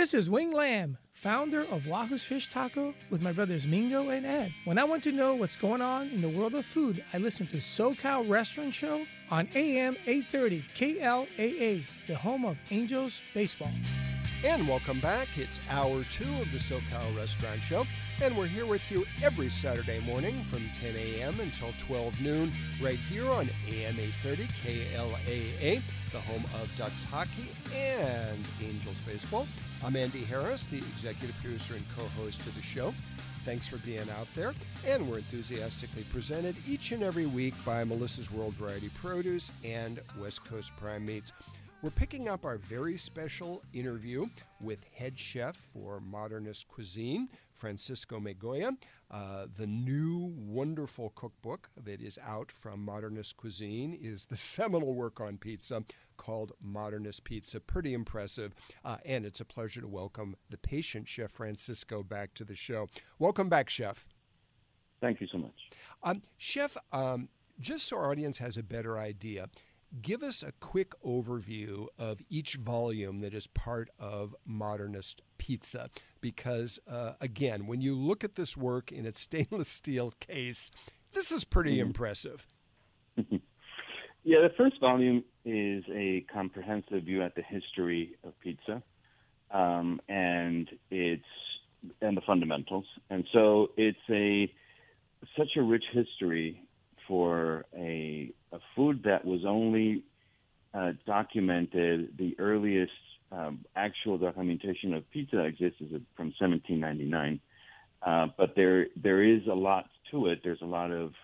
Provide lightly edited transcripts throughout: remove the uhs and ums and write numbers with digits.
This is Wing Lamb, founder of Wahoo's Fish Taco, with my brothers Mingo and Ed. When I want to know what's going on in the world of food, I listen to SoCal Restaurant Show on AM 830 KLAA, the home of Angels Baseball. And welcome back. It's hour 2 of the SoCal Restaurant Show, and we're here with you every Saturday morning from 10 a.m. until 12 noon right here on AM 830 KLAA, the home of Ducks hockey and Angels baseball. I'm Andy Harris, the executive producer and co-host of the show. Thanks for being out there, and we're enthusiastically presented each and every week by Melissa's World Variety Produce and West Coast Prime Meats. We're picking up our very special interview with head chef for Modernist Cuisine, Francisco Migoya. The new wonderful cookbook that is out from Modernist Cuisine is the seminal work on pizza called Modernist Pizza. Pretty impressive, and it's a pleasure to welcome the patient Chef Francisco back to the show. Welcome back, Chef. Thank you so much. Chef, just so our audience has a better idea, give us a quick overview of each volume that is part of Modernist Pizza, because, again, when you look at this work in its stainless steel case, this is pretty impressive. Yeah, the first volume is a comprehensive view at the history of pizza and the fundamentals. And so it's such a rich history for a food that was only documented. The earliest actual documentation of pizza that exists is from 1799. But there is a lot to it. There's a lot of,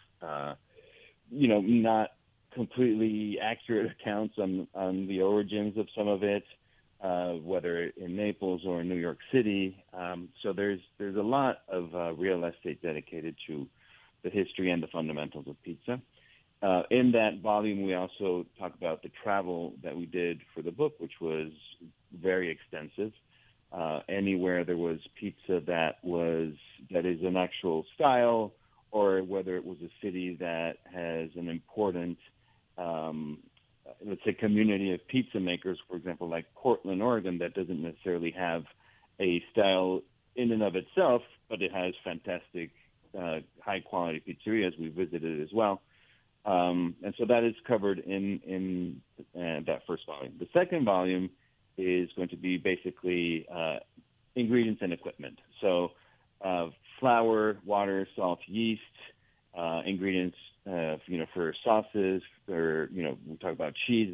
not completely accurate accounts on the origins of some of it, whether in Naples or in New York City. So there's a lot of real estate dedicated to the history and the fundamentals of pizza. In that volume, we also talk about the travel that we did for the book, which was very extensive. Anywhere there was pizza that is an actual style, or whether it was a city that has an important, let's say, community of pizza makers, for example, like Portland, Oregon, that doesn't necessarily have a style in and of itself, but it has fantastic high-quality pizzerias. We visited as well. And so that is covered in that first volume. The second volume is going to be basically ingredients and equipment. So flour, water, salt, yeast, ingredients, for sauces, we talk about cheese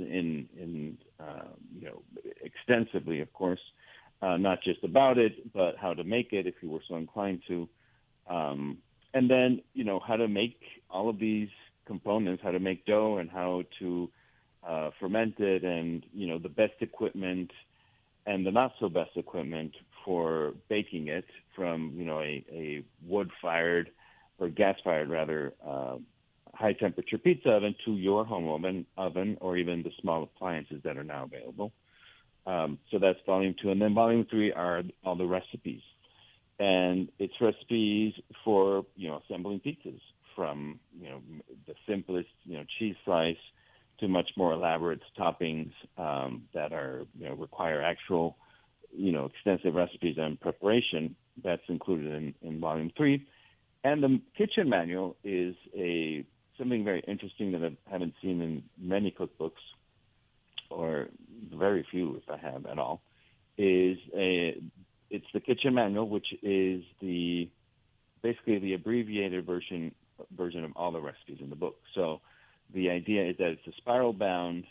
extensively, of course, not just about it, but how to make it if you were so inclined to. And then, how to make all of these components, how to make dough and how to ferment it, and, the best equipment and the not so best equipment for baking it, from, a wood-fired or gas-fired, rather, high-temperature pizza oven to your home oven, or even the small appliances that are now available. So that's volume 2. And then volume 3 are all the recipes. And it's recipes for, assembling pizzas, from, the simplest, cheese slice to much more elaborate toppings that are, require actual, extensive recipes and preparation. That's included in volume 3. And the kitchen manual is something very interesting that I haven't seen in many cookbooks, or very few, if I have at all. It's the kitchen manual, which is basically the abbreviated version of all the recipes in the book. So the idea is that it's a spiral-bound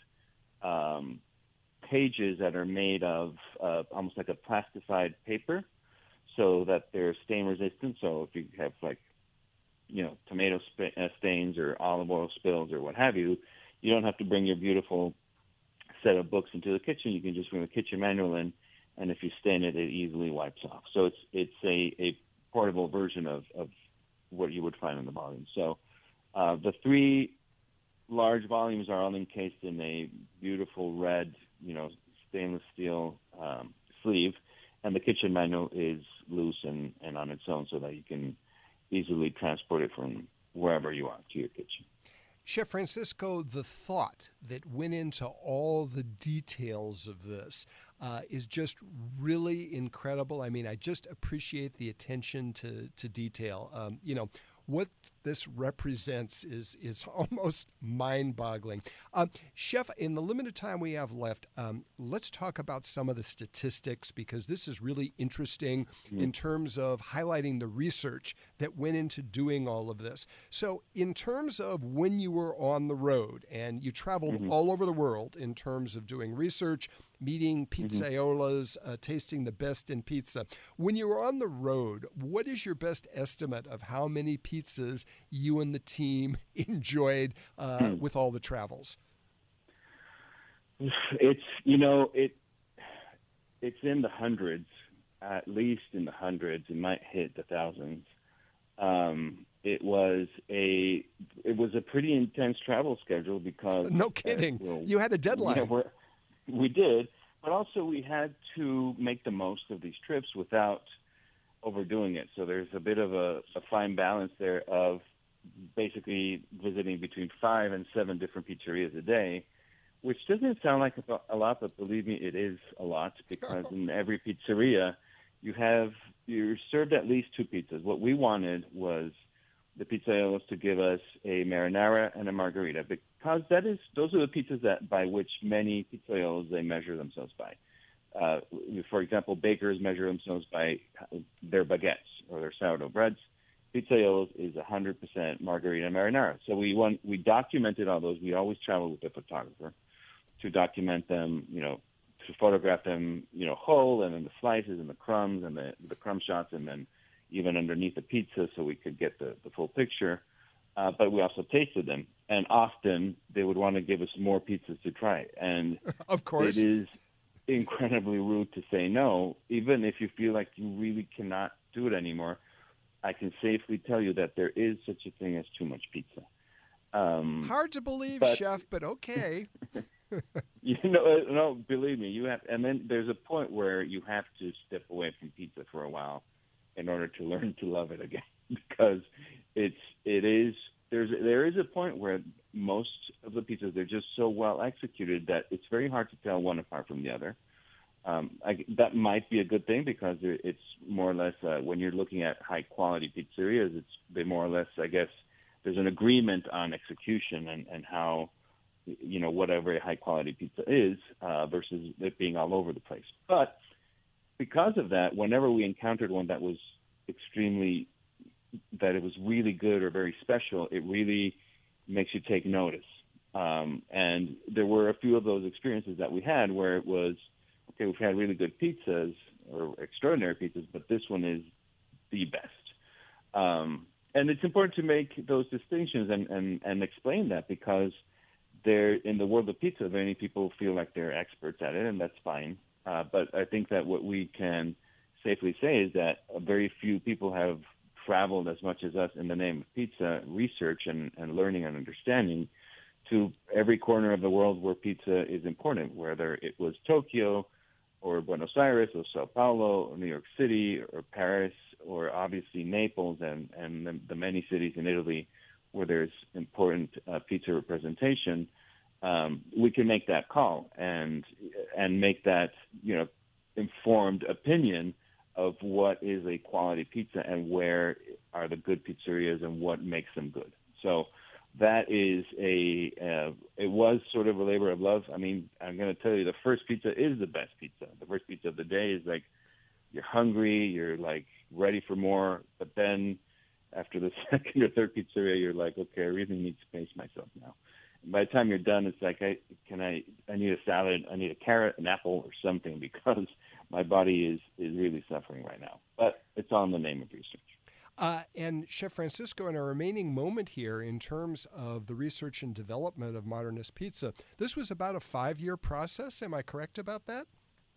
pages that are made of almost like a plasticide paper, so that they're stain-resistant. So if you have, tomato stains or olive oil spills or what have you, you don't have to bring your beautiful set of books into the kitchen. You can just bring the kitchen manual in, and if you stain it, it easily wipes off. So it's a portable version of what you would find in the volume. So the 3 large volumes are all encased in a beautiful red, stainless steel sleeve, and the kitchen manual is loose and on its own, so that you can easily transport it from wherever you are to your kitchen. Chef Francisco, the thought that went into all the details of this, is just really incredible. I mean, I just appreciate the attention to detail. What this represents is almost mind-boggling. Chef, in the limited time we have left, let's talk about some of the statistics, because this is really interesting in terms of highlighting the research that went into doing all of this. So in terms of when you were on the road and you traveled all over the world in terms of doing research, meeting pizzaiolas, tasting the best in pizza. When you were on the road, what is your best estimate of how many pizzas you and the team enjoyed with all the travels? It's in the hundreds, at least in the hundreds. It might hit the thousands. It was a pretty intense travel schedule because no kidding, you had a deadline. We did, but also we had to make the most of these trips without overdoing it. So there's a bit of a fine balance there of basically visiting between 5 and 7 different pizzerias a day, which doesn't sound like a lot, but believe me, it is a lot, because in every pizzeria you're served at least 2 pizzas. What we wanted was the pizzaiolos to give us a marinara and a margarita, because those are the pizzas by which many pizzaiolos they measure themselves by. For example, bakers measure themselves by their baguettes or their sourdough breads. Pizzaiolos is 100% margarita and marinara. So we documented all those. We always traveled with a photographer to document them, to photograph them, whole, and then the slices and the crumbs and the crumb shots, and then even underneath the pizza, so we could get the full picture. But we also tasted them, and often they would want to give us more pizzas to try. And of course, it is incredibly rude to say no, even if you feel like you really cannot do it anymore. I can safely tell you that there is such a thing as too much pizza. Hard to believe, Chef, but okay. No, believe me, you have. And then there's a point where you have to step away from pizza for a while in order to learn to love it again, because there is a point where most of the pizzas, they're just so well executed that it's very hard to tell one apart from the other. That might be a good thing, because it's more or less when you're looking at high quality pizzerias, they more or less, I guess, there's an agreement on execution and how, whatever a high quality pizza is versus it being all over the place. But because of that, whenever we encountered one that was that it was really good or very special, it really makes you take notice. And there were a few of those experiences that we had where it was, okay, we've had really good pizzas or extraordinary pizzas, but this one is the best. And it's important to make those distinctions and explain that, because in the world of pizza, many people feel like they're experts at it, and that's fine. But I think that what we can safely say is that very few people have traveled as much as us in the name of pizza research and learning and understanding to every corner of the world where pizza is important, whether it was Tokyo or Buenos Aires or Sao Paulo or New York City or Paris or obviously Naples and the many cities in Italy where there's important pizza representation. We can make that call and make that informed opinion of what is a quality pizza and where are the good pizzerias and what makes them good. So that is it was sort of a labor of love. I mean, I'm going to tell you, the first pizza is the best pizza. The first pizza of the day is like, you're hungry, you're like ready for more, but then after the second or third pizzeria, you're like, okay, I really need to pace myself now. And by the time you're done, it's like, I need a salad, I need a carrot, an apple, or something, because my body is really suffering right now. But it's all in the name of research. And Chef Francisco, in our remaining moment here, in terms of the research and development of Modernist Pizza, this was about a 5-year process. Am I correct about that?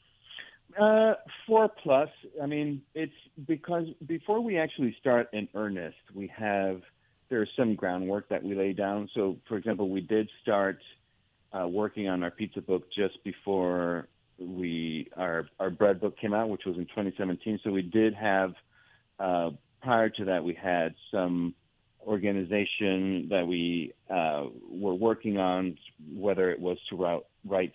4+. I mean, it's because before we actually start in earnest, there's some groundwork that we lay down. So, for example, we did start working on our pizza book just before our bread book came out, which was in 2017. So we did have, prior to that, we had some organization that we were working on, whether it was to write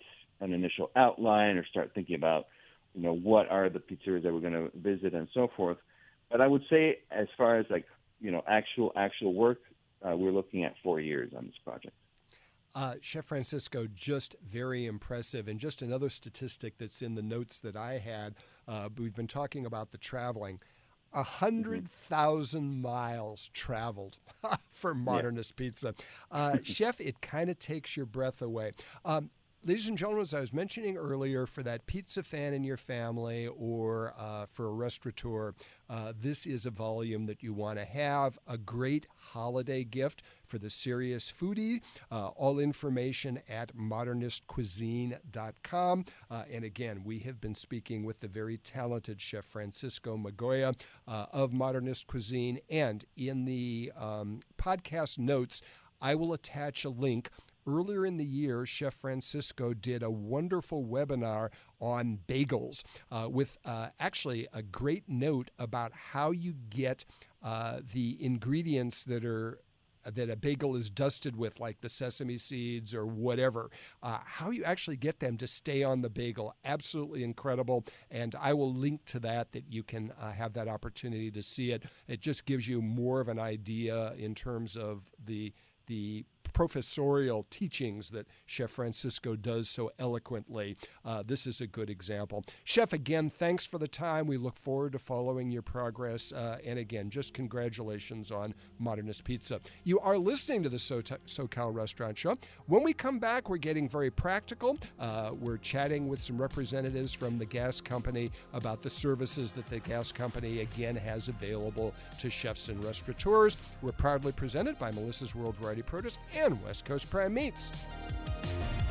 an initial outline or start thinking about, what are the pizzerias that we're going to visit and so forth. But I would say, as far as actual work, we're looking at 4 years on this project. Chef Francisco, just very impressive. And just another statistic that's in the notes that I had, we've been talking about the traveling. 100,000 miles traveled for Modernist Pizza. Chef, it kind of takes your breath away. Ladies and gentlemen, as I was mentioning earlier, for that pizza fan in your family or for a restaurateur, this is a volume that you want to have, a great holiday gift for the serious foodie. All information at modernistcuisine.com. And again, we have been speaking with the very talented Chef Francisco Migoya of Modernist Cuisine. And in the podcast notes, I will attach a link. Earlier in the year, Chef Francisco did a wonderful webinar on bagels with actually a great note about how you get the ingredients that a bagel is dusted with, like the sesame seeds or whatever, how you actually get them to stay on the bagel. Absolutely incredible. And I will link to that you can have that opportunity to see it. It just gives you more of an idea in terms of the professorial teachings that Chef Francisco does so eloquently. This is a good example. Chef, again, thanks for the time. We look forward to following your progress. And again, just congratulations on Modernist Pizza. You are listening to the SoCal Restaurant Show. When we come back, we're getting very practical. We're chatting with some representatives from the gas company about the services that the gas company, again, has available to chefs and restaurateurs. We're proudly presented by Melissa's World Variety Produce and West Coast Prime Meats.